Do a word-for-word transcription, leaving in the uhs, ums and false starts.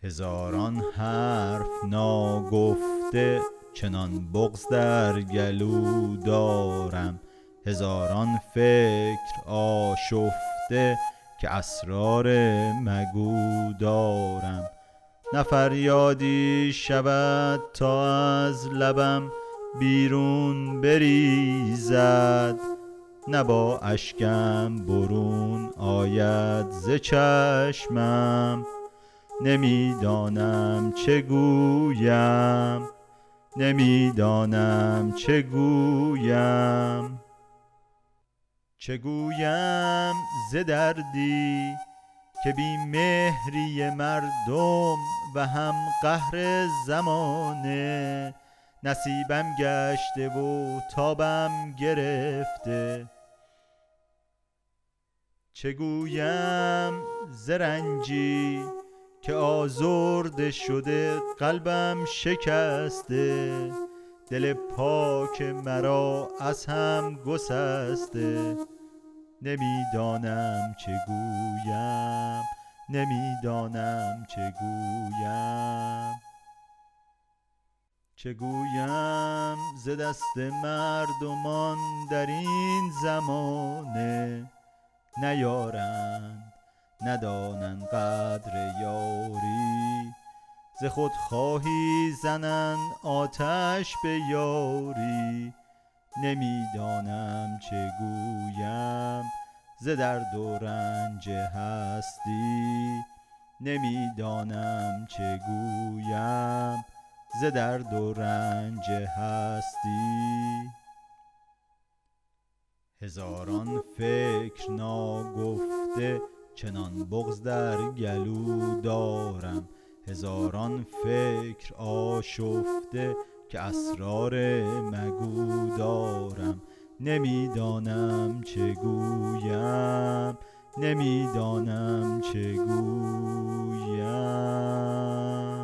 هزاران حرف ناگفته چنان بغض در گلو دارم، هزاران فکر آشفته که اسرار مگو دارم. نه فریادی شود تا از لبم بیرون بریزد، نه با اشکم برون آید ز چشمم. نمیدانم چه گویم، نمیدانم چه گویم. چه گویم ز دردی که بی مهری مردم و هم قهر زمانه نصیبم گشته و تابم گرفته. چه گویم ز رنجی که آزرده شده قلبم شکسته، دل پاک مرا از هم گسسته. نمیدانم چه گویم، نمیدانم چه گویم. چه گویم ز دست مردمان در این زمانه نیارند، ندانند قدر یاری. ز خودخواهی زنند آتش به یاری. نمیدانم چه گویم ز درد و رنج هستی، نمیدانم چه گویم ز درد و رنج هستی. هزاران فکر ناگفته چنان بغض در گلو دارم، هزاران فکر آشفته که اسرار مگو دارم. نمیدانم چه گویم، نمیدانم چه گویم.